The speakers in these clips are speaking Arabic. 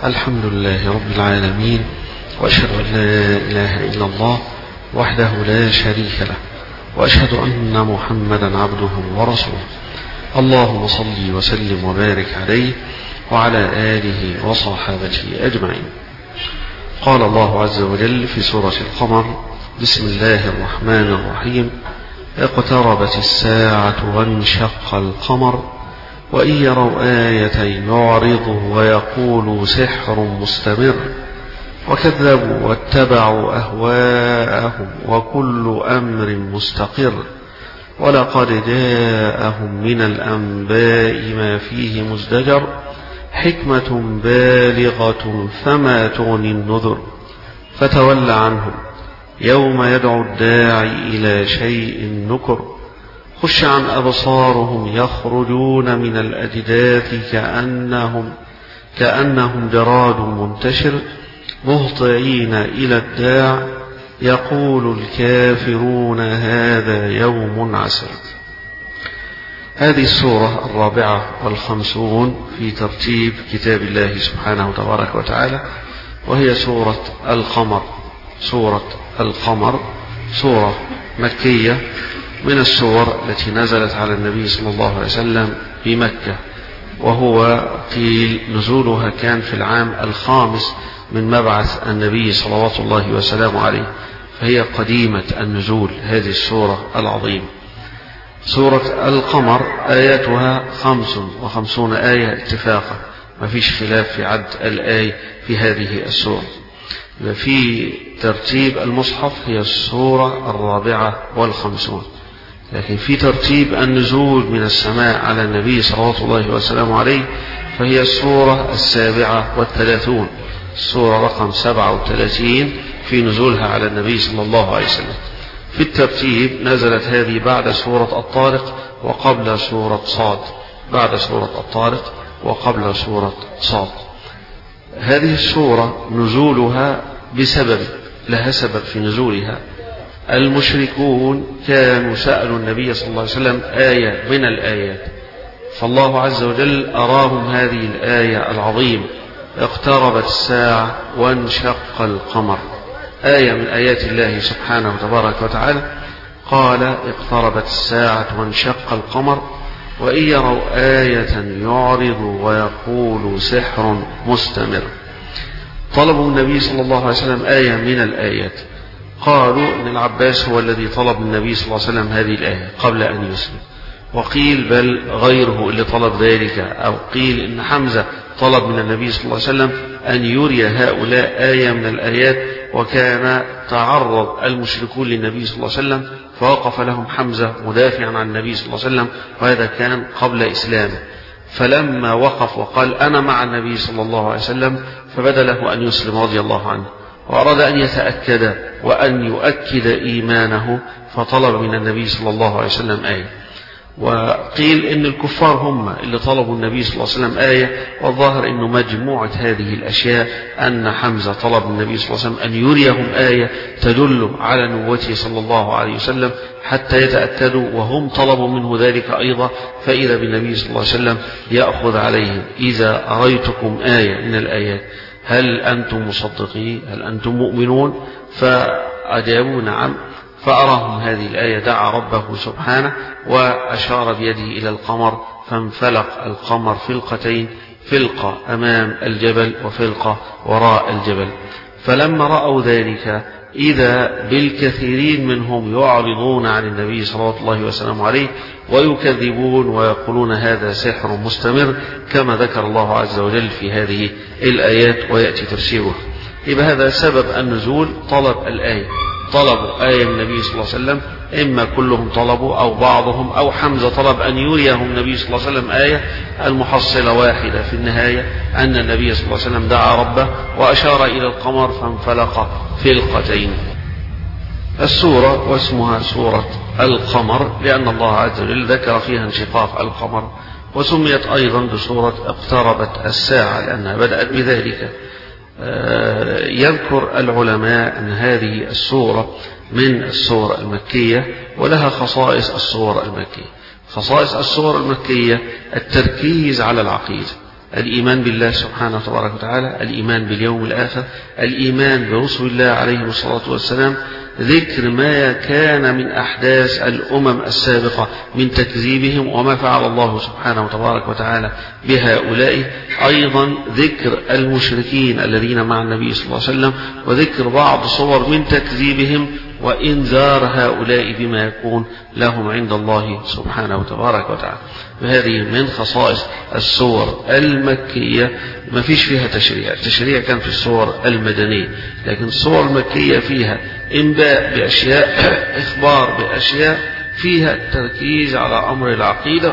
الحمد لله رب العالمين، وأشهد أن لا إله إلا الله وحده لا شريك له، وأشهد أن محمدا عبده ورسوله. اللهم صل وسلم وبارك عليه وعلى آله وصحابته أجمعين. قال الله عز وجل في سورة القمر: بسم الله الرحمن الرحيم. اقتربت الساعة وانشق القمر وإن يروا آية يعرضوا ويقولوا سحر مستمر وكذبوا واتبعوا أهواءهم وكل أمر مستقر ولقد جاءهم من الأنباء ما فيه مزدجر حكمة بالغة فما تغني النذر فتول عنهم يوم يدعو الداعي إلى شيء نكر خش عن أبصارهم يخرجون من الأجداث كأنهم جراد منتشر مهطعين إلى الداع يقول الكافرون هذا يوم عسر. هذه السورة 54 في ترتيب كتاب الله سبحانه تبارك وتعالى، وهي سورة القمر. سورة القمر سورة مكية من السور التي نزلت على النبي صلى الله عليه وسلم بمكة، وهو قيل نزولها كان في العام 5 من مبعث النبي صلوات الله وسلامه عليه، فهي قديمة النزول هذه السورة العظيمة. سورة القمر آياتها 55 آية اتفاقا، ما فيش خلاف في عد الآية في هذه السورة. في ترتيب المصحف هي السورة 54، لكن في ترتيب النزول من السماء على النبي صلوات الله وسلامه عليه فهي السورة 37، السورة رقم 37 في نزولها على النبي صلى الله عليه وسلم. في الترتيب نزلت هذه بعد سورة الطارق وقبل سورة صاد، بعد سورة الطارق وقبل سورة صاد. هذه السورة نزولها بسبب، لها سبب في نزولها. المشركون كانوا سألوا النبي صلى الله عليه وسلم آية من الآيات، فالله عز وجل أراهم هذه الآية العظيمة: اقتربت الساعة وانشق القمر، آية من آيات الله سبحانه تبارك وتعالى. قال: اقتربت الساعة وانشق القمر وإن يروا آية يعرضوا ويقولوا سحر مستمر. طلبوا النبي صلى الله عليه وسلم آية من الآيات، قالوا إن العباس هو الذي طلب النبي صلى الله عليه وسلم هذه الآية قبل أن يسلم، وقيل بل غيره اللي طلب ذلك، أو قيل إن حمزة طلب من النبي صلى الله عليه وسلم أن يري هؤلاء آية من الآيات، وكان تعرض المشركون للنبي صلى الله عليه وسلم فوقف لهم حمزة مدافعا عن النبي صلى الله عليه وسلم، وهذا كان قبل إسلامه. فلما وقف وقال أنا مع النبي صلى الله عليه وسلم فبدا له أن يسلم رضي الله عنه، وأراد أن يتأكد وأن يؤكد إيمانه فطلب من النبي صلى الله عليه وسلم آية. وقيل إن الكفار هم اللي طلبوا النبي صلى الله عليه وسلم آية، والظاهر إنه مجموعة هذه الأشياء أن حمزة طلب من النبي صلى الله عليه وسلم أن يريهم آية تدل على نبوته صلى الله عليه وسلم حتى يتأكدوا، وهم طلبوا منه ذلك أيضا، فإذا بالنبي صلى الله عليه وسلم يأخذ عليهم: إذا أريتكم آية من الآيات هل أنتم مصدقين؟ هل أنتم مؤمنون؟ فأجابوا نعم، فأراهم هذه الآية، دعا ربه سبحانه وأشار بيده إلى القمر فانفلق القمر فلقتين، فلقة أمام الجبل وفلقة وراء الجبل. فلما رأوا ذلك إذا بالكثيرين منهم يعرضون عن النبي صلى الله عليه وسلم عليه ويكذبون ويقولون هذا سحر مستمر، كما ذكر الله عز وجل في هذه الآيات ويأتي تفسيره. يبقى هذا سبب النزول، طلب الآية، طلبوا آية من النبي صلى الله عليه وسلم، إما كلهم طلبوا أو بعضهم أو حمزة طلب أن يريهم النبي صلى الله عليه وسلم آية. المحصلة واحدة في النهاية، أن النبي صلى الله عليه وسلم دعا ربه وأشار إلى القمر فانفلق فلقتين. السورة واسمها سورة القمر لأن الله عز وجل ذكر فيها انشقاق القمر، وسميت أيضا بسورة اقتربت الساعة لأنها بدأت بذلك. يذكر العلماء أن هذه السورة من السور المكية، ولها خصائص السور المكية. خصائص السور المكية التركيز على العقيدة، الإيمان بالله سبحانه وتبارك وتعالى، الإيمان باليوم الآخر، الإيمان برسل الله عليه الصلاة والسلام، ذكر ما كان من أحداث الأمم السابقة من تكذيبهم وما فعل الله سبحانه وتبارك وتعالى بهؤلاء، أيضا ذكر المشركين الذين مع النبي صلى الله عليه وسلم، وذكر بعض صور من تكذيبهم وإنذار هؤلاء بما يكون لهم عند الله سبحانه وتبارك وتعالى. وهذه من خصائص السور المكية، ما فيش فيها تشريع. التشريع كان في السور المدنية، لكن السور المكية فيها إنباء بأشياء، إخبار بأشياء، فيها تركيز على أمر العقيدة،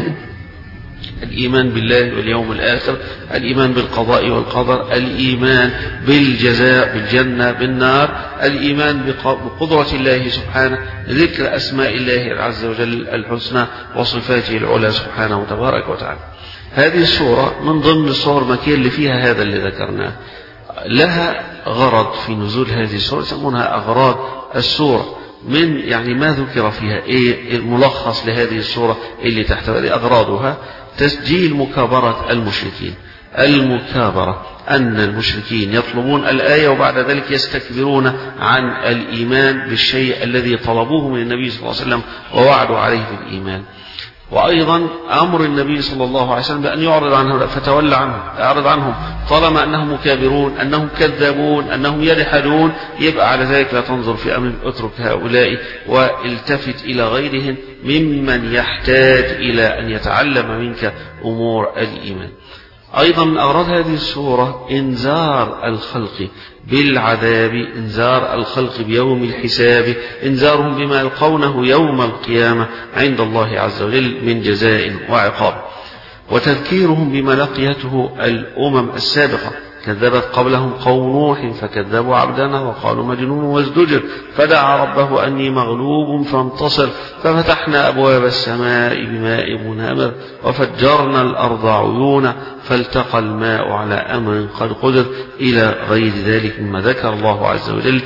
الإيمان بالله واليوم الآخر، الإيمان بالقضاء والقدر، الإيمان بالجزاء بالجنة بالنار، الإيمان بقدرة الله سبحانه، ذكر أسماء الله عز وجل الحسنى وصفاته العلى سبحانه وتبارك وتعالى. هذه السورة من ضمن السور المكية اللي فيها هذا اللي ذكرناه. لها غرض في نزول هذه السورة يسمونها أغراض السورة، من يعني ما ذكر فيها، إيه الملخص لهذه السورة اللي تحتوي أغراضها. تسجيل مكابرة المشركين. المكابرة أن المشركين يطلبون الآية وبعد ذلك يستكبرون عن الإيمان بالشيء الذي طلبوه من النبي صلى الله عليه وسلم ووعدوا عليه بالإيمان. وأيضا أمر النبي صلى الله عليه وسلم بأن يعرض عنهم، فتولى عنهم، أعرض عنهم، طالما أنهم مكابرون، أنهم كذابون، أنهم يجحدون، يبقى على ذلك لا تنظر في أمر، اترك هؤلاء والتفت إلى غيرهم ممن يحتاج إلى أن يتعلم منك أمور الإيمان. أيضا من أغراض هذه السورة إنذار الخلق بالعذاب، إنذار الخلق بيوم الحساب، إنذارهم بما يلقونه يوم القيامة عند الله عز وجل من جزاء وعقاب، وتذكيرهم بما لقيته الأمم السابقة. كذبت قبلهم قوم نوح فكذبوا عبدنا وقالوا مجنون وازدجر، فدعا ربه أني مغلوب فانتصر، ففتحنا أبواب السماء بماء منهمر وفجرنا الأرض عيونا فالتقى الماء على أمر قد قدر، إلى غير ذلك مما ذكر الله عز وجل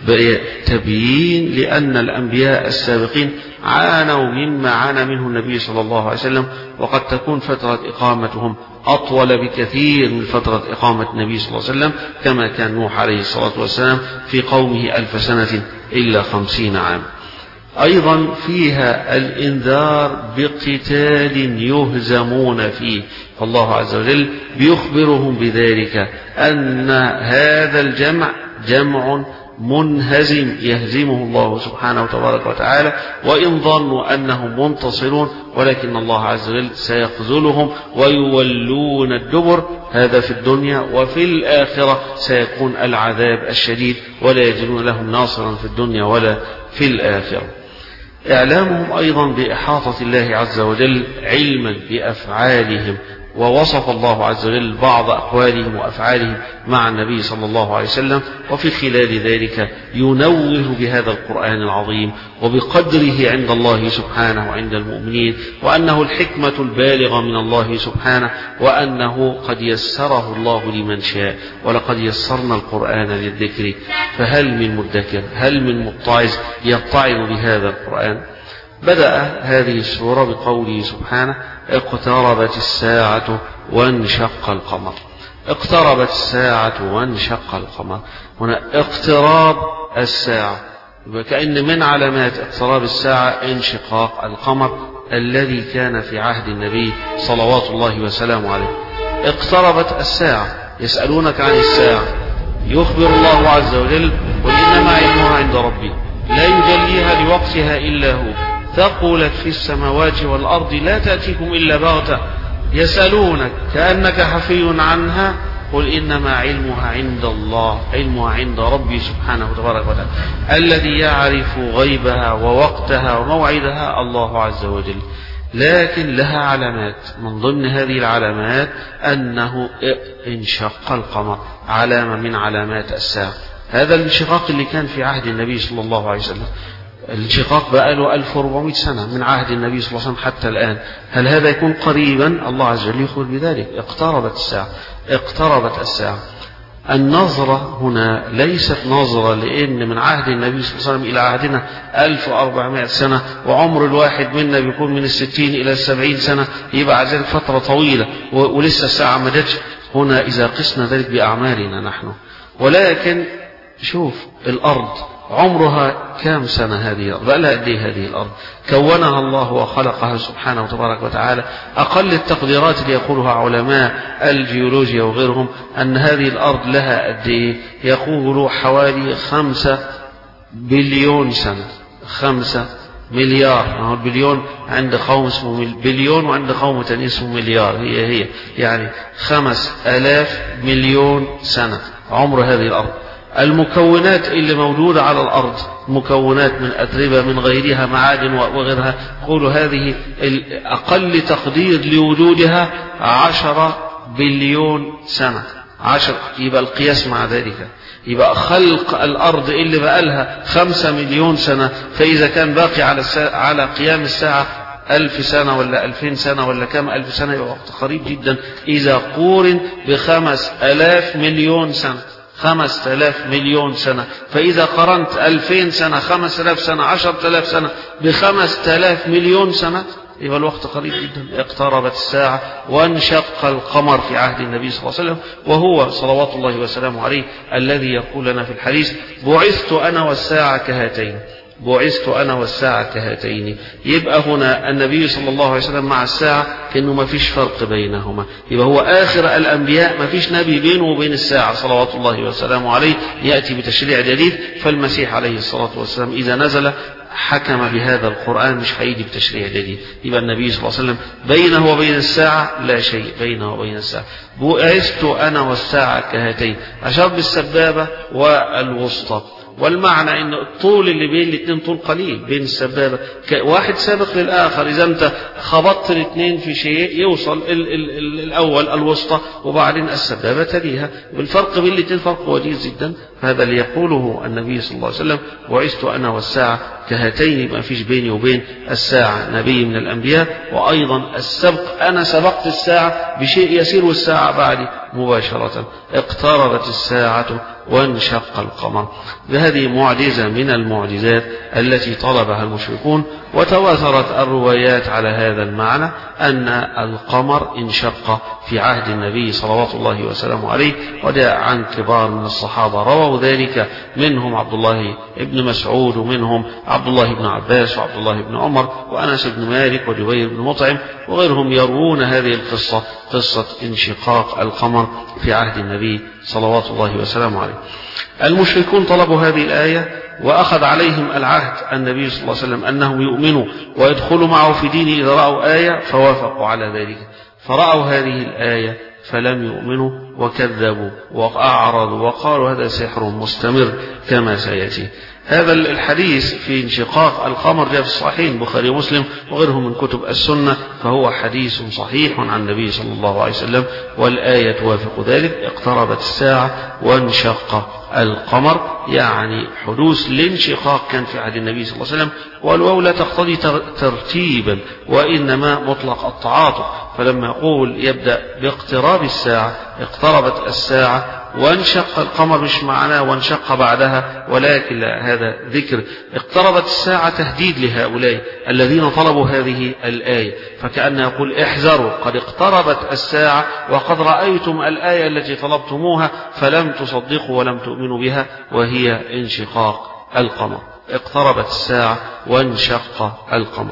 تبيين لأن الأنبياء السابقين عانوا مما عانى منه النبي صلى الله عليه وسلم، وقد تكون فترة إقامتهم أطول بكثير من فترة إقامة النبي صلى الله عليه وسلم، كما كان نوح عليه الصلاة والسلام في قومه 1000 سنة إلا 50 عام. أيضا فيها الإنذار بقتال يهزمون فيه، فالله عز وجل بيخبرهم بذلك أن هذا الجمع جمع منهزم يهزمه الله سبحانه وتبارك وتعالى، وإن ظنوا أنهم منتصرون ولكن الله عز وجل سيخذلهم ويولون الدبر، هذا في الدنيا، وفي الآخرة سيكون العذاب الشديد ولا يجدون لهم ناصرا في الدنيا ولا في الآخرة. إعلامهم أيضا بإحاطة الله عز وجل علما بأفعالهم، ووصف الله عز وجل بعض أقوالهم وأفعالهم مع النبي صلى الله عليه وسلم، وفي خلال ذلك ينوه بهذا القرآن العظيم وبقدره عند الله سبحانه وعند المؤمنين، وأنه الحكمة البالغة من الله سبحانه، وأنه قد يسره الله لمن شاء، ولقد يسرنا القرآن للذكر فهل من مدكر، هل من متعظ يتعظ بهذا القرآن. بدأ هذه السورة بقوله سبحانه اقتربت الساعة وانشق القمر. اقتربت الساعة وانشق القمر، هنا اقتراب الساعة، وكأن من علامات اقتراب الساعة انشقاق القمر الذي كان في عهد النبي صلوات الله وسلامه عليه. اقتربت الساعة، يسألونك عن الساعة، يخبر الله عز وجل قل إنما علمها عند ربي لا يجليها لوقتها إلا هو ثقلت في السماوات والأرض لا تأتيكم إلا بغتة يسألونك كأنك حفي عنها قل إنما علمها عند الله، علمها عند ربي سبحانه وتبارك وتعالى الذي يعرف غيبها ووقتها وموعدها الله عز وجل. لكن لها علامات، من ضمن هذه العلامات أنه انشق القمر، علامة من علامات الساعة. هذا الانشقاق اللي كان في عهد النبي صلى الله عليه وسلم، الانشقاق بقى له 1400 سنة من عهد النبي صلى الله عليه وسلم حتى الآن، هل هذا يكون قريبا؟ الله عز وجل يخبر بذلك. اقتربت الساعة، اقتربت الساعة. النظرة هنا ليست نظرة لأن من عهد النبي صلى الله عليه وسلم إلى عهدنا 1400 سنة، وعمر الواحد منا بيكون من 60 إلى 70 سنة، يبقى ذلك فترة طويلة ولسه الساعة ما جاتش. هنا إذا قسنا ذلك بأعمالنا نحن، ولكن شوف الأرض عمرها كام سنة؟ هذه الأرض بقى لها قد إيه؟ هذه الأرض كونها الله وخلقها سبحانه وتبارك وتعالى. أقل التقديرات اللي يقولها علماء الجيولوجيا وغيرهم أن هذه الأرض لها قد إيه؟ يقولوا حوالي 5 بليون سنة. 5 مليار. البليون عند قوم اسمه بليون وعند قوم تاني اسمه مليار. هي يعني 5000 مليون سنة عمر هذه الأرض. المكونات اللي موجودة على الأرض مكونات من أتربة من غيرها معادن وغيرها، يقولوا هذه أقل تقدير لوجودها 10 بليون سنة. 10 يبقى القياس مع ذلك يبقى خلق الأرض اللي بقى لها 5 مليون سنة، فإذا كان باقي على قيام الساعة 1000 سنة ولا 2000 سنة ولا كم 1000 سنة، يبقى وقت قريب جدا إذا قورن ب5000 مليون سنة. 5000 مليون سنة. فإذا قرنت 2000 سنة 5000 سنة 10000 سنة ب5000 مليون سنة، يبقى الوقت قريب جدا. اقتربت الساعة وانشق القمر في عهد النبي صلى الله عليه وسلم، وهو صلوات الله وسلامه عليه الذي يقول لنا في الحديث: بعثت أنا والساعة كهاتين. بعثت أنا والساعة كهاتين. يبقى هنا النبي صلى الله عليه وسلم مع الساعة كأنه ما فيش فرق بينهما، يبقى هو آخر الأنبياء، ما فيش نبي بينه وبين الساعة صلوات الله وسلامه عليه يأتي بتشريع جديد. فالمسيح عليه الصلاة والسلام إذا نزل حكم بهذا القرآن، مش هيجي بتشريع جديد. يبقى النبي صلى الله عليه وسلم بينه وبين الساعة لا شيء، بينه وبين الساعة. بعثت أنا والساعة كهاتين، أشار بالسبابة والوسطى، والمعنى ان الطول اللي بين الاثنين طول قليل بين السبابة، واحد سابق للآخر. إذا أنت خبطت الاثنين في شيء يوصل الأول الوسطى وبعدين السبابة تليها، والفرق بين الاثنين فرق وجيز جدا. هذا اللي يقوله النبي صلى الله عليه وسلم: بعثت أنا والساعة كهاتين. ما فيش بيني وبين الساعة نبي من الأنبياء. وأيضا السبق، أنا سبقت الساعة بشيء يسير والساعة بعدي مباشرة. اقتربت الساعة وانشق القمر. هذه معجزة من المعجزات التي طلبها المشركون، وتواترت الروايات على هذا المعنى أن القمر انشق في عهد النبي صلوات الله وسلامه عليه. وجاء عن كبار من الصحابة رووا ذلك، منهم عبد الله بن مسعود، ومنهم عبد الله بن عباس وعبد الله بن عمر وأنس بن مالك وجبير بن مطعم وغيرهم، يروون هذه القصة، قصة انشقاق القمر في عهد النبي صلوات الله وسلامه عليه. المشركون طلبوا هذه الآية، وأخذ عليهم العهد النبي صلى الله عليه وسلم أنهم يؤمنوا ويدخلوا معه في دينه إذا رأوا آية، فوافقوا على ذلك. فرأوا هذه الآية فلم يؤمنوا وكذبوا وأعرضوا وقالوا هذا سحر مستمر كما سيأتي. هذا الحديث في انشقاق القمر جاء في الصحيحين البخاري ومسلم وغيرهم من كتب السنة، فهو حديث صحيح عن النبي صلى الله عليه وسلم، والآية توافق ذلك. اقتربت الساعة وانشق القمر، يعني حدوث الانشقاق كان في عهد النبي صلى الله عليه وسلم، والواو لا تقتضي ترتيبا وإنما مطلق التعاطف. فلما يقول يبدأ باقتراب الساعة، اقتربت الساعة وانشق القمر، مش معناه وانشق بعدها، ولكن هذا ذكر. اقتربت الساعة تهديد لهؤلاء الذين طلبوا هذه الآية، فكأنه يقول احذروا، قد اقتربت الساعة وقد رأيتم الآية التي طلبتموها فلم تصدقوا ولم تؤمنوا بها، وهي انشقاق القمر. اقتربت الساعة وانشق القمر.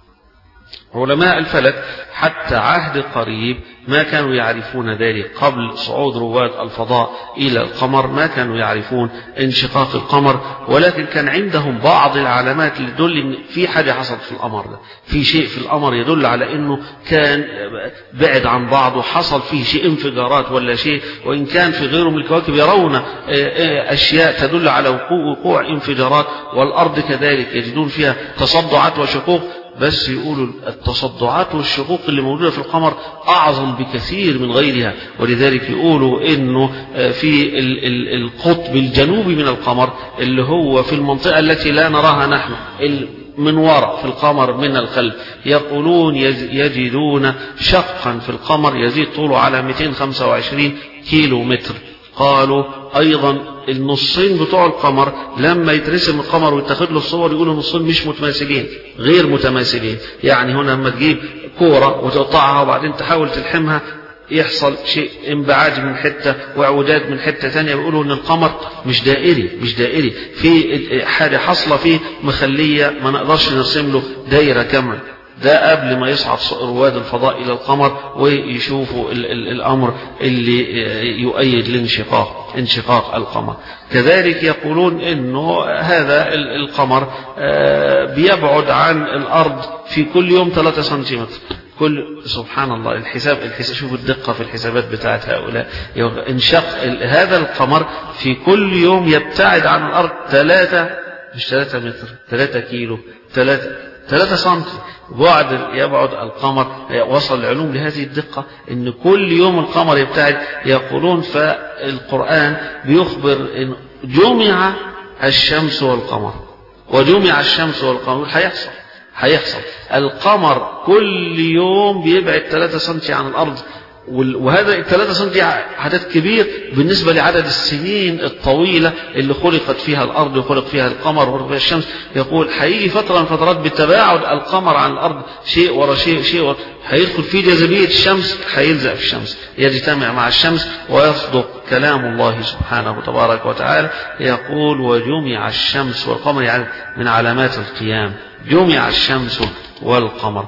علماء الفلك حتى عهد قريب ما كانوا يعرفون ذلك. قبل صعود رواد الفضاء إلى القمر ما كانوا يعرفون انشقاق القمر، ولكن كان عندهم بعض العلامات اللي تدل إن في حاجة حصلت في القمر ده، في شيء في القمر يدل على إنه كان بعد عن بعضه، حصل فيه شيء انفجارات ولا شيء. وإن كان في غيره من الكواكب يرون أشياء تدل على وقوع انفجارات، والأرض كذلك يجدون فيها تصدعات وشقوق، بس يقولوا التصدعات والشقوق اللي موجودة في القمر أعظم بكثير من غيرها. ولذلك يقولوا إنه في القطب الجنوبي من القمر اللي هو في المنطقة التي لا نراها نحن من وراء في القمر من الخلف، يقولون يجدون شقا في القمر يزيد طوله على 225 كيلو متر. قالوا أيضا النصين بتوع القمر لما يترسم القمر ويتاخد له الصور يقولوا النصين مش متماثلين، غير متماثلين. يعني هنا لما تجيب كورة وتقطعها وبعدين تحاول تلحمها يحصل شيء انبعاج من حتة وعودات من حتة ثانية، بيقولوا ان القمر مش دائري في حاجة حصلة فيه مخلية ما نقدرش نرسم له دايرة كاملة. ده قبل ما يصعد رواد الفضاء إلى القمر ويشوفوا الأمر اللي يؤيد انشقاق القمر. كذلك يقولون إنه هذا القمر بيبعد عن الأرض في كل يوم 3 سنتيمتر. سبحان الله الحساب شوفوا الدقة في الحسابات بتاعت هؤلاء. انشق هذا القمر في كل يوم يبتعد عن الأرض 3 متر 3 كيلو 3 سنتي بعد يبعد القمر. وصل العلوم لهذه الدقة ان كل يوم القمر يبتعد. يقولون فالقرآن بيخبر ان جمع الشمس والقمر هيحصل القمر كل يوم بيبعد 3 سنتي عن الأرض، وهذا 3 سنتي عدد كبير بالنسبة لعدد السنين الطويلة اللي خلقت فيها الأرض وخلق فيها القمر وخلق فيها الشمس. يقول هيجي فترة من فترات بتباعد القمر عن الأرض شيء ورا شيء هيدخل في جاذبية الشمس، هيلزق في الشمس يجتمع مع الشمس ويصدق كلام الله سبحانه تبارك وتعالى. يقول وجمع الشمس والقمر، يعني من علامات القيام جمع الشمس والقمر.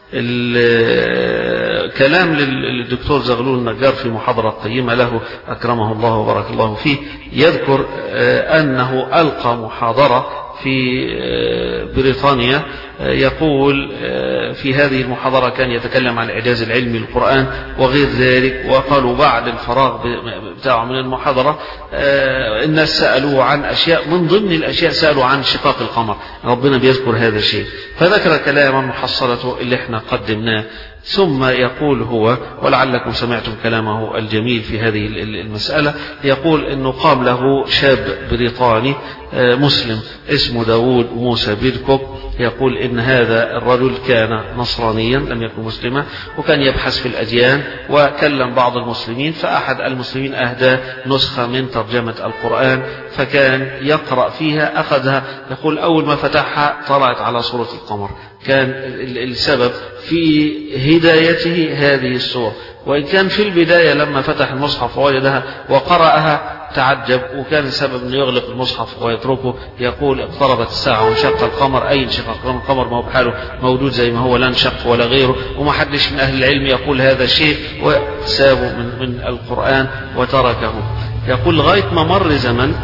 الكلام للدكتور زغلول النجار في محاضرة قيمة له أكرمه الله وبارك الله فيه، يذكر أنه ألقى محاضرة في بريطانيا. يقول في هذه المحاضرة كان يتكلم عن الإعجاز العلمي للقرآن وغير ذلك. وقالوا بعد الفراغ بتاعه من المحاضرة الناس سألوه عن أشياء، من ضمن الأشياء سألوا عن شقاق القمر. ربنا بيذكر هذا الشيء فذكر كلاما محصلته اللي احنا قدمناه. ثم يقول هو، ولعلكم سمعتم كلامه الجميل في هذه المسألة، يقول انه قام له شاب بريطاني مسلم اسمه داود موسى بيركوب. يقول ان هذا الرجل كان نصرانيا لم يكن مسلما، وكان يبحث في الأديان وكلم بعض المسلمين، فأحد المسلمين أهدى نسخة من ترجمة القرآن فكان يقرأ فيها أخذها. يقول أول ما فتحها طلعت على صورة القمر. كان السبب في هدايته هذه الصورة، وإن كان في البداية لما فتح المصحف ووجدها وقرأها تعجب، وكان السبب أنه يغلق المصحف ويتركه. يقول اقتربت الساعة وانشق القمر. أي انشقاق القمر؟ ما هو بحاله موجود زي ما هو، لا انشق ولا غيره، وما حدش من أهل العلم يقول هذا الشيء، وسابه من القرآن وتركه. يقول لغاية ما مر زمن،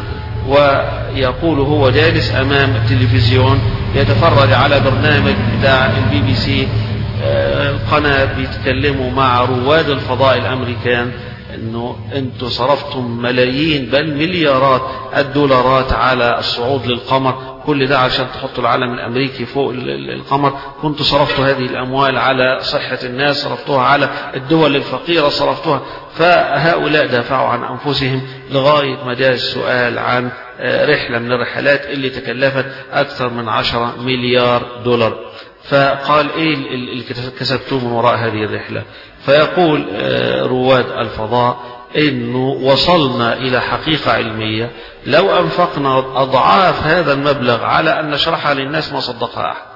ويقول هو جالس أمام التلفزيون يتفرج على برنامج بتاع BBC، القناة بيتكلموا مع رواد الفضاء الأمريكان انه انتوا صرفتم ملايين بل مليارات الدولارات على الصعود للقمر، كل ده عشان تحطوا العلم الامريكي فوق القمر. كنتوا صرفتوا هذه الاموال على صحة الناس، صرفتوها على الدول الفقيرة، صرفتوها. فهؤلاء دافعوا عن انفسهم لغاية ما جاء السؤال عن رحلة من الرحلات اللي تكلفت اكثر من 10 مليار دولار. فقال ايه اللي كسبتوه من وراء هذه الرحلة؟ فيقول رواد الفضاء انه وصلنا الى حقيقة علمية لو انفقنا اضعاف هذا المبلغ على ان نشرحها للناس ما صدقها احد.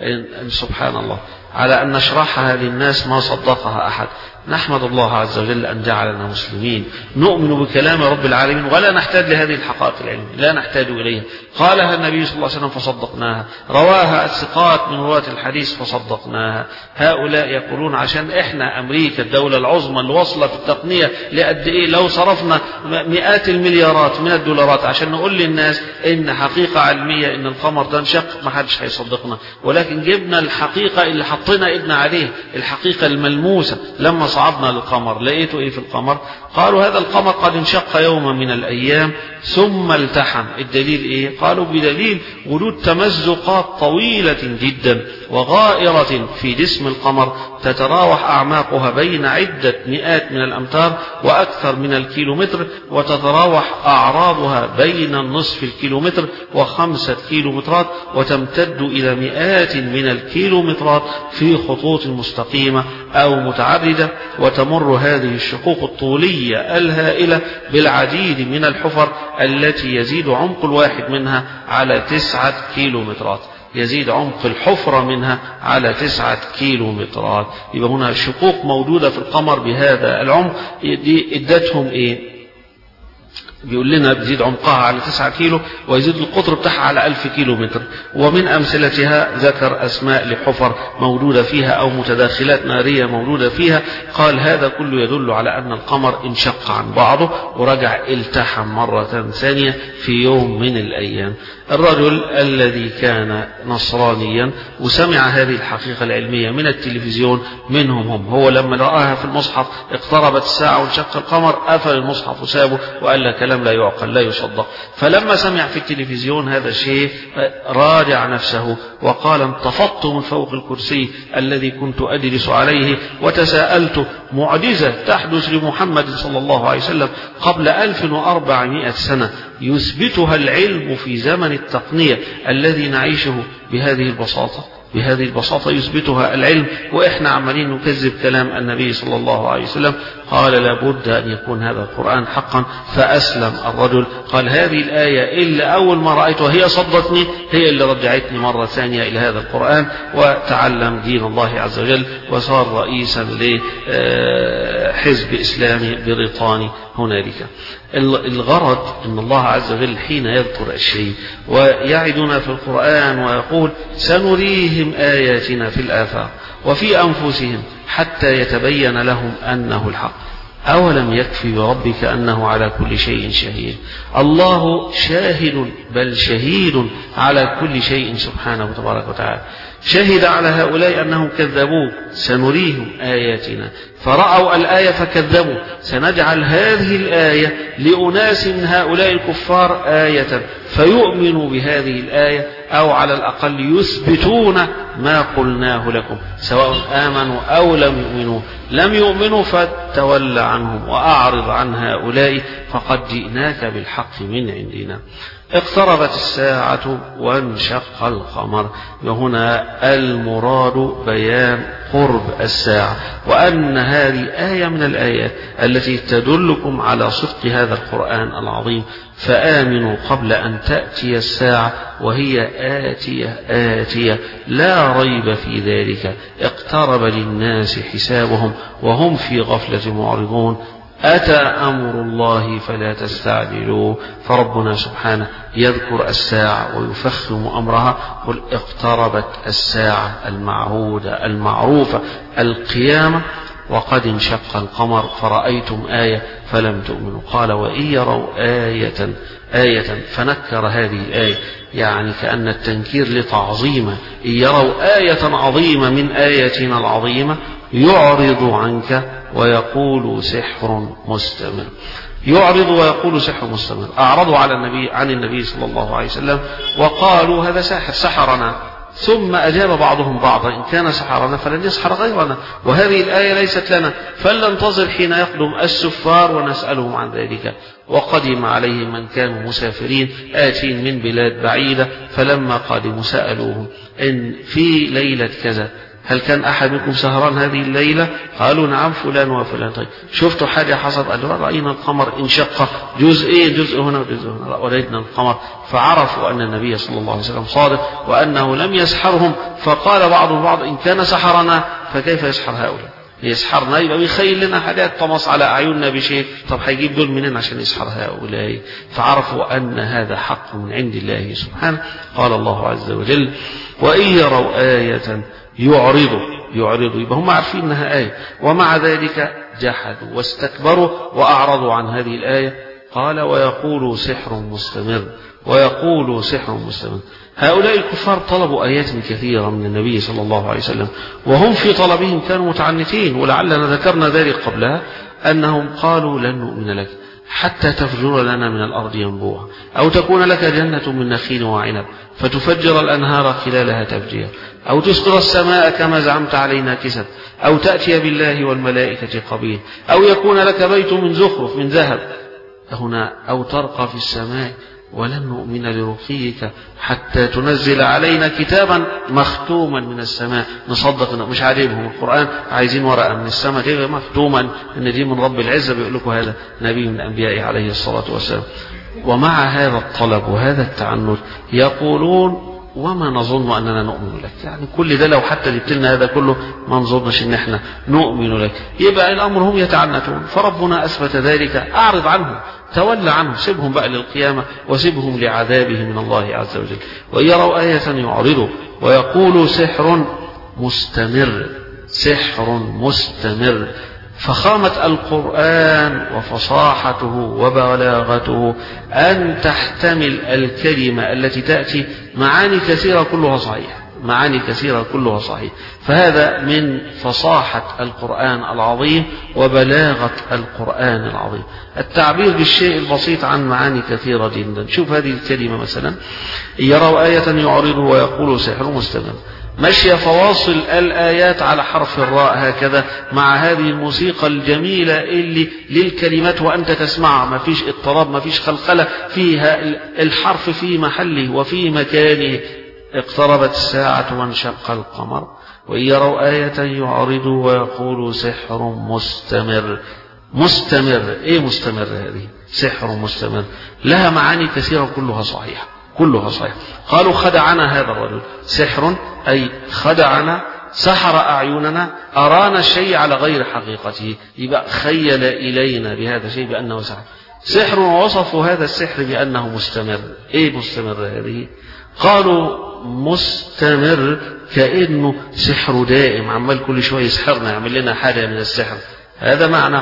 سبحان الله، على ان نشرحها للناس ما صدقها احد. نحمد الله عز وجل أن جعلنا مسلمين نؤمن بكلام رب العالمين ولا نحتاج لهذه الحقائق العلمية، لا نحتاج إليها. قالها النبي صلى الله عليه وسلم فصدقناها، رواها الثقات من رواة الحديث فصدقناها. هؤلاء يقولون عشان إحنا أمريكا الدولة العظمى اللي وصلت في التقنية لقد إيه، لو صرفنا مئات المليارات من الدولارات عشان نقول للناس إن حقيقة علمية إن القمر ده انشق، ما حدش هيصدقنا. ولكن جبنا الحقيقة اللي حطينا إيدنا عليه، الحقيقة الملموسة. لما صعدنا للقمر لقيته ايه في القمر؟ قالوا هذا القمر قد انشق يوما من الايام ثم التحم. الدليل ايه؟ قالوا بدليل وجود تمزقات طويلة جدا وغائرة في جسم القمر تتراوح اعماقها بين عدة مئات من الامتار واكثر من الكيلومتر، وتتراوح اعراضها بين النصف الكيلومتر و5 كيلومترات، وتمتد الى مئات من الكيلومترات، في خطوط مستقيمة أو متعرجة، وتمر هذه الشقوق الطولية الهائلة بالعديد من الحفر التي يزيد عمق الواحد منها على 9 كيلومترات، يزيد عمق الحفرة منها على 9 كيلومترات. يبقى هنا شقوق موجودة في القمر بهذا العمق، دي ادتهم ايه؟ بيقول لنا بيزيد عمقها على 9 كيلو ويزيد القطر بتاعها على 1000 كيلومتر. ومن أمثلتها ذكر أسماء لحفر موجودة فيها أو متداخلات نارية موجودة فيها. قال هذا كله يدل على أن القمر انشق عن بعضه ورجع التحم مرة ثانية في يوم من الأيام. الرجل الذي كان نصرانيا وسمع هذه الحقيقة العلمية من التلفزيون منهم هم، هو لما رآها في المصحف اقتربت الساعة وانشق القمر قفل المصحف وسابه وقال له كلام لا يعقل لا يصدق. فلما سمع في التلفزيون هذا الشيء راجع نفسه وقال انتفضت من فوق الكرسي الذي كنت أجلس عليه وتساءلت معجزة تحدث لمحمد صلى الله عليه وسلم قبل 1400 سنة يثبتها العلم في زمن التقنية الذي نعيشه بهذه البساطة يثبتها العلم، وإحنا عمالين نكذب كلام النبي صلى الله عليه وسلم. قال لابد أن يكون هذا القرآن حقا. فأسلم الرجل، قال هذه الآية اللي أول ما رأيتها هي صدتني هي اللي رجعتني مرة ثانية إلى هذا القرآن، وتعلم دين الله عز وجل وصار رئيسا لحزب إسلامي بريطاني هنالك. الغرض أن الله عز وجل حين يذكر الشيء ويعدنا في القرآن ويقول سنريهم آياتنا في الآفاق وفي أنفسهم حتى يتبين لهم أنه الحق أولم يكفي بربك أنه على كل شيء شهيد. الله شاهد بل شهيد على كل شيء سبحانه وتبارك وتعالى. شهد على هؤلاء أنهم كذبوه سنريهم آياتنا، فرأوا الآية فكذبوا. سنجعل هذه الآية لأناس من هؤلاء الكفار آية فيؤمنوا بهذه الآية، أو على الأقل يثبتون ما قلناه لكم سواء آمنوا أو لم يؤمنوا. لم يؤمنوا فتول عنهم وأعرض عن هؤلاء فقد جئناك بالحق من عندنا. اقتربت الساعة وانشق القمر، وهنا المراد بيان قرب الساعة، وأن هذه آية من الآيات التي تدلكم على صدق هذا القرآن العظيم. فآمنوا قبل أن تأتي الساعة وهي آتية لا ريب في ذلك. اقترب للناس حسابهم وهم في غفلة معرضون. أتى أمر الله فلا تستعجلوه. فربنا سبحانه يذكر الساعة ويفخم أمرها. قل اقتربت الساعة المعهودة المعروفة القيامة وقد انشق القمر فرأيتم آية فلم تؤمنوا. قال وإن يروا آية فنكر هذه الآية، يعني كأن التنكير لتعظيمه. إن يروا آية عظيمة من آياتنا العظيمة يعرض عنك ويقول سحر مستمر. يعرض ويقول سحر مستمر. أعرضوا عن النبي صلى الله عليه وسلم وقالوا هذا ساحر سحرنا، ثم أجاب بعضهم بعضا إن كان سحرنا فلن يسحر غيرنا وهذه الآية ليست لنا، فلننتظر حين يقدم السفار ونسألهم عن ذلك. وقدم عليهم من كانوا مسافرين آتين من بلاد بعيدة، فلما قدموا سألوهم إن في ليلة كذا هل كان أحد منكم سهران هذه الليلة؟ قالوا نعم فلان وفلان. طيب شفتوا حاجة حصل؟ قالوا رأينا القمر انشق جزء هنا وجزء هنا، ورأينا القمر. فعرفوا أن النبي صلى الله عليه وسلم صادق وأنه لم يسحرهم. فقال بعضهم بعض إن كان سحرنا فكيف يسحر هؤلاء؟ يسحرنا يبقى بيخيل لنا حاجات طمس على أعيننا بشيء، طب هيجيب دول منين عشان يسحر هؤلاء؟ فعرفوا أن هذا حق من عند الله سبحانه. قال الله عز وجل وإن يروا آية يعرضوا، يبقى هم عارفين انها آية، ومع ذلك جحدوا واستكبروا وأعرضوا عن هذه الآية. قال ويقولوا سحر مستمر. هؤلاء الكفار طلبوا آيات كثيرة من النبي صلى الله عليه وسلم، وهم في طلبهم كانوا متعنتين، ولعلنا ذكرنا ذلك قبلها أنهم قالوا لن نؤمن لك حتى تفجر لنا من الأرض ينبوعا، أو تكون لك جنة من نخيل وعنب فتفجر الأنهار خلالها تفجيرا، أو تسقط السماء كما زعمت علينا كسف، أو تأتي بالله والملائكة قبيل، أو يكون لك بيت من زخرف من ذهب هنا، أو ترقى في السماء ولن نؤمن لرقيك حتى تنزل علينا كتابا مختوما من السماء نصدق. مش عاجبهم القرآن، عايزين ورقة من السماء كده مختوما ان دي من رب العزة. بيقول لكم هذا نبي من أنبيائه عليه الصلاة والسلام. ومع هذا الطلب وهذا التعنت يقولون وما نظن أننا نؤمن لك. يعني كل ده لو حتى جبت لنا هذا كله ما نظنش ان احنا نؤمن لك. يبقى الأمر هم يتعنتون، فربنا أثبت ذلك. أعرض عنهم، تولى عنهم، سيبهم بقى للقيامة وسيبهم لعذابه من الله عز وجل. وإن يروا آية يعرضوا ويقولوا سحر مستمر. سحر مستمر. فخامة القرآن وفصاحته وبلاغته أن تحتمل الكلمة التي تأتي معاني كثيرة كلها صحيحة، معاني كثيرة كلها صحيح. فهذا من فصاحة القرآن العظيم وبلاغة القرآن العظيم، التعبير بالشيء البسيط عن معاني كثيرة جدا. شوف هذه الكلمة مثلا، يروا آية يعرضوا ويقولوا سحر مستمر. مشي فواصل الآيات على حرف الراء هكذا مع هذه الموسيقى الجميلة اللي للكلمات وأنت تسمعها، ما فيش اضطراب، ما فيش خلخلة فيها، الحرف في محله وفي مكانه. اقتربت الساعة وانشق القمر. وإن يروا آية يعرضوا ويقولوا سحر مستمر. مستمر. ايه مستمر هذه؟ سحر مستمر لها معاني كثيرة كلها صحيحة، كلها صحيح. قالوا خدعنا هذا الرجل. سحر أي خدعنا، سحر أعيننا، أرانا الشيء على غير حقيقته. يبقى خيل إلينا بهذا الشيء بأنه سحر. سحر، ووصفوا هذا السحر بأنه مستمر. ايه مستمر هذه؟ قالوا مستمر كأنه سحر دائم، عمال كل شوية يسحرنا، يعمل لنا حاجة من السحر. هذا معنى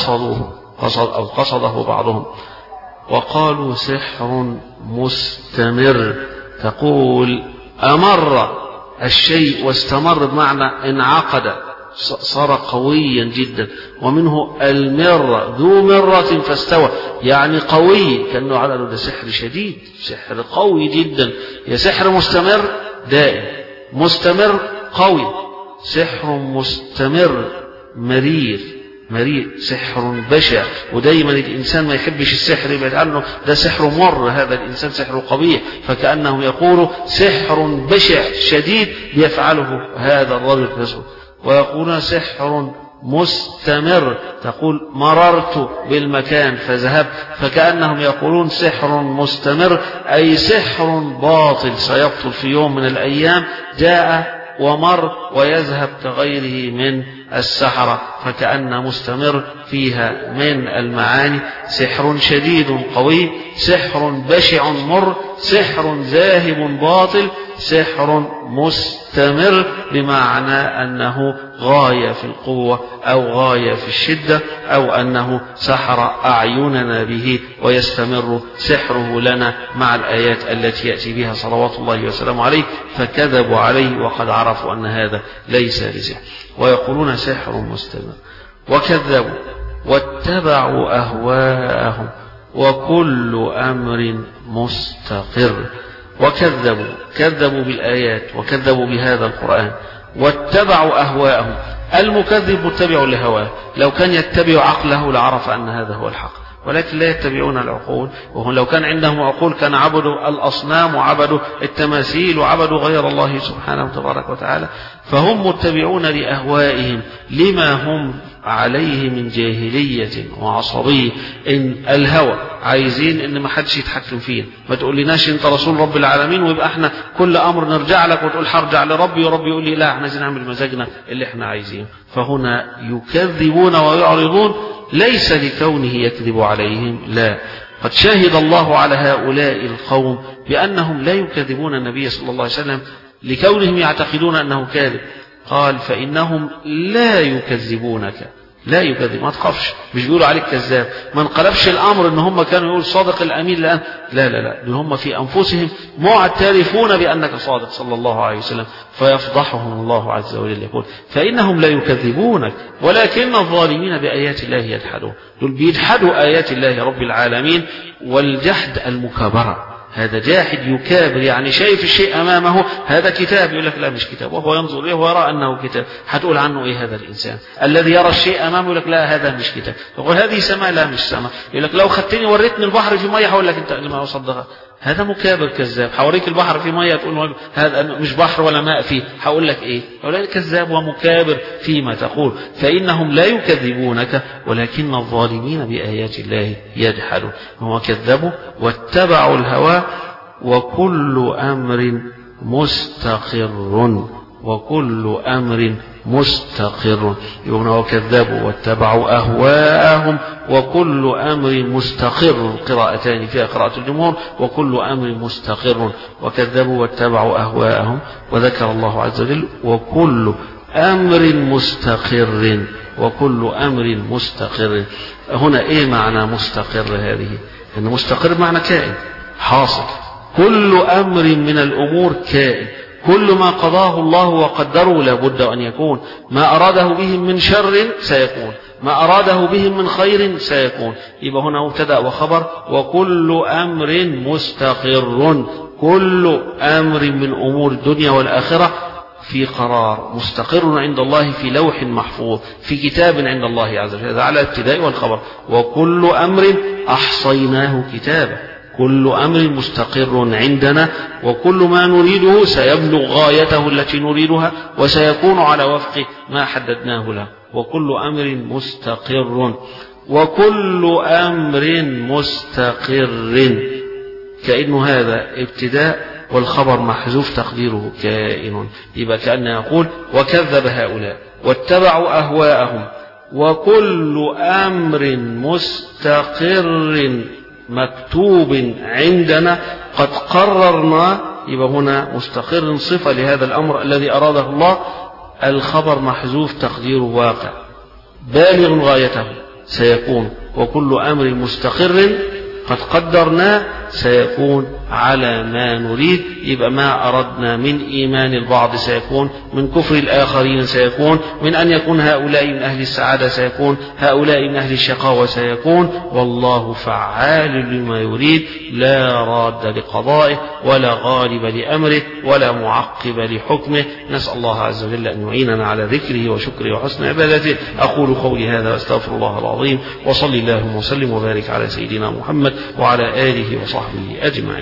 قصده بعضهم. وقالوا سحر مستمر، تقول أمر الشيء واستمر بمعنى انعقد، صار قويا جدا. ومنه المر، ذو مرة فاستوى، يعني قوي، كأنه على ده سحر شديد، سحر قوي جدا. يا سحر مستمر دائم، مستمر قوي. سحر مستمر مرير، سحر بشع. ودايما الإنسان ما يحبش السحر، يبعد عنه، ده سحر مر، هذا الإنسان سحر قبيح. فكأنهم يقولوا سحر بشع شديد يفعله هذا الرجل نفسه. ويقولون سحر مستمر، تقول مررت بالمكان فذهبت، فكأنهم يقولون سحر مستمر أي سحر باطل سيبطل في يوم من الأيام، جاء ومر ويذهب كغيره من السحرة. فكأن مستمر فيها من المعاني سحر شديد قوي، سحر بشع مر، سحر ذاهب باطل، سحر مستمر بمعنى أنه غاية في القوة أو غاية في الشدة، أو أنه سحر أعيننا به ويستمر سحره لنا مع الآيات التي يأتي بها صلوات الله وسلامه عليه. فكذبوا عليه وقد عرفوا أن هذا ليس بسحر. ويقولون سحر مستمر. وكذبوا واتبعوا أهواءهم وكل أمر مستقر. كذبوا بالآيات وكذبوا بهذا القرآن واتبعوا أهواءهم. المكذب متبع لهواه، لو كان يتبع عقله لعرف أن هذا هو الحق، ولكن لا يتبعون العقول. وهم لو كان عندهم عقول كان عبدوا الأصنام وعبدوا التماثيل وعبدوا غير الله سبحانه وتبارك وتعالى. فهم متبعون لأهوائهم لما هم عليه من جاهلية وعصبية. إن الهوى عايزين إن ما حدش يتحكم فينا، ما تقول لناش أنت رسول رب العالمين ويبقى احنا كل أمر نرجع لك وتقول هرجع لربي وربي يقول لي لا احنا عايزين نعمل مزاجنا اللي احنا عايزينه. فهنا يكذبون ويعرضون ليس لكونه يكذب عليهم، لا، قد شهد الله على هؤلاء القوم بأنهم لا يكذبون النبي صلى الله عليه وسلم لكونهم يعتقدون أنه كاذب. قال فإنهم لا يكذبونك، لا يكذب، ما تخافش، مش بيقولوا عليك كذاب، ما انقلبش الأمر ان هم كانوا يقول صادق الأمين الآن، لا، دول هم في أنفسهم معترفون بأنك صادق صلى الله عليه وسلم. فيفضحهم الله عز وجل يقول فإنهم لا يكذبونك ولكن الظالمين بآيات الله يجحدون. دول بيجحدوا آيات الله رب العالمين، والجحد المكابرة، هذا جاحد يكابر، يعني شايف الشيء أمامه هذا كتاب، يقول لك لا مش كتاب، وهو ينظر إليه ويرى أنه كتاب. هتقول عنه إيه هذا الإنسان الذي يرى الشيء أمامه؟ يقول لك لا هذا مش كتاب. تقول هذه سماء، لا مش سماء. يقول لك لو خدتني وريتني البحر في مية هقول لك أنت لما أصدقها، هذا مكابر كذاب. حوريك البحر في مية تقول هذا مش بحر ولا ماء فيه، هقول لك إيه؟ هقول لك كذاب ومكابر فيما تقول. فإنهم لا يكذبونك ولكن الظالمين بآيات الله يجحدون. هم كذبوا واتبعوا الهوى وكل أمر مستقر، وكل أمر مستقر. يقولون وكذبوا واتبعوا أهواءهم وكل أمر مستقر. قراءتان فيها قراءة الجمهور وكل أمر مستقر. وكذبوا واتبعوا أهواءهم، وذكر الله عز وجل وكل أمر مستقر، وكل أمر مستقر. هنا إيه معنى مستقر؟ هذه إن مستقر معنى كائن حاصل. كل أمر من الأمور كائن، كل ما قضاه الله وقدره لابد أن يكون. ما أراده بهم من شر سيكون، ما أراده بهم من خير سيكون. يبقى هنا مبتدأ وخبر وكل أمر مستقر. كل أمر من أمور الدنيا والآخرة في قرار مستقر عند الله في لوح محفوظ في كتاب عند الله عز وجل. هذا على الابتداء والخبر. وكل أمر أحصيناه كتابا. كل أمر مستقر عندنا، وكل ما نريده سيبلغ غايته التي نريدها وسيكون على وفق ما حددناه له. وكل أمر مستقر، وكل أمر مستقر، كأنه هذا ابتداء والخبر محذوف تقديره كائن. يبقى كأنه يقول وكذب هؤلاء واتبعوا أهواءهم وكل أمر مستقر مكتوب عندنا قد قررنا. يبقى هنا مستقر صفة لهذا الأمر الذي أراده الله. الخبر محذوف تقديره واقع بالغ غايته سيكون. وكل أمر مستقر قد قدرناه سيكون على ما نريد. يبقى ما أردنا من إيمان البعض سيكون، من كفر الآخرين سيكون، من أن يكون هؤلاء من أهل السعادة سيكون، هؤلاء من أهل الشقاوة سيكون. والله فعال لما يريد، لا راد لقضائه ولا غالب لأمره ولا معقب لحكمه. نسأل الله عز وجل أن يعيننا على ذكره وشكره وحسن عبادته. أقول قولي هذا واستغفر الله العظيم، وصلي اللهم وسلم وبارك على سيدنا محمد وعلى آله وصحبه أجمعين.